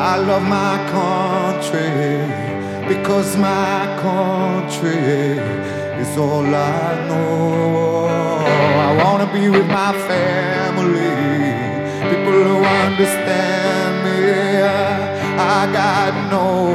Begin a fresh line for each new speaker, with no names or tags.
I love my country because my country is all I know. I wanna be with my family, people who understand me. I got no